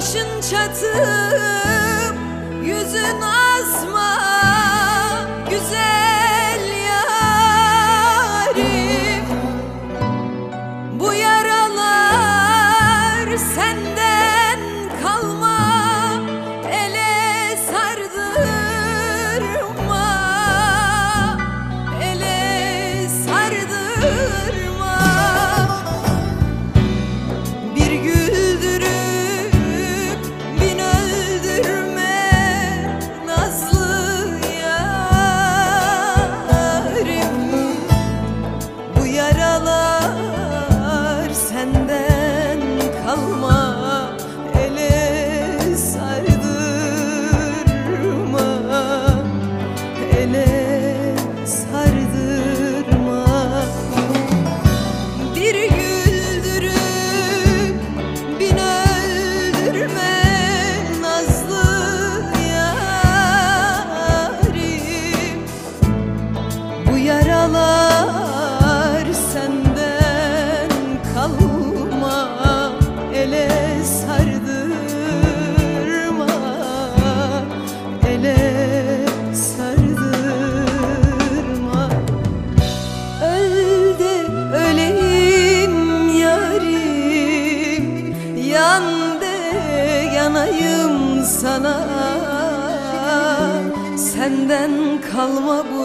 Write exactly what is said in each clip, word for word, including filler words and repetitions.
Başın çatım, yüzün asma, güzel yarim. Bu yaralar senden kalma, ele sardırma, ele sardırma. Bir güldürüp bin öldürme nazlı yarim. Bu yaralar senden kalma, ele sardırma, ele sardırma. Bir güldürüp bin öldürme nazlı yarim. Bu yaralar senden kalma, ele sardırma, ele sardırma. Öl de öleyim yarim, yan de yanayım sana. Senden kalma bu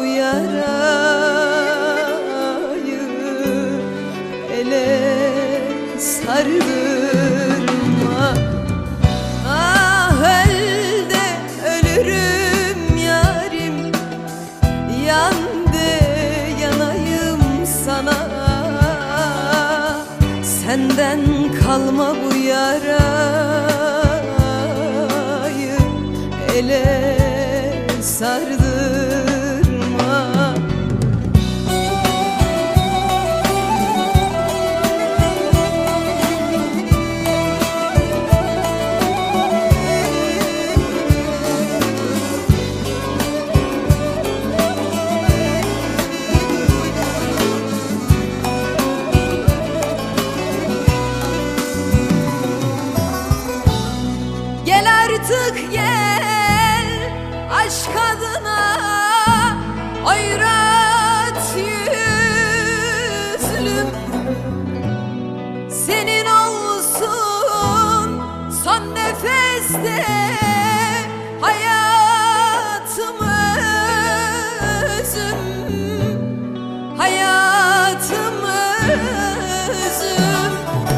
yarayı, ele sardırma. Ah öl de ölürüm yarim, yan de yanayım sana. Senden kalma bu yarayı, ele sardırma. Gel artık gel, aşk adına hayrat yüzlüm. Senin olsun son nefeste hayatım özüm, hayatım özüm.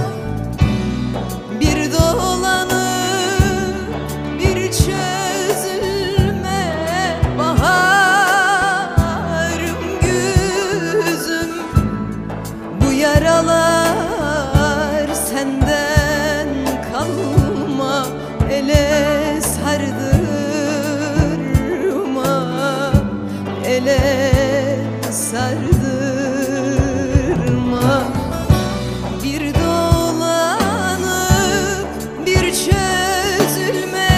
Bir dolanıp bir çözülme baharım güzüm. Bu yaralar senden kalma, ele sardırma, ele sardırma. Bir dolanıp bir çözülme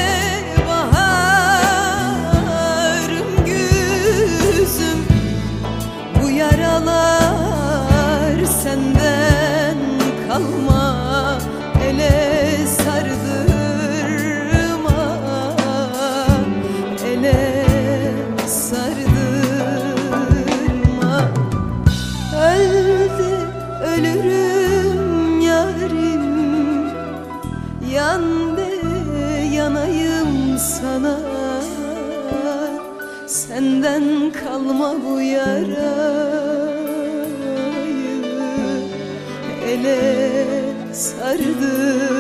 baharım güzüm. Bu yaralar senden kalma, ele sardırma, ele sardırma. Öldü ölürüm yarim, yan de yanayım sana. Senden kalma bu yarayı, ele sardır.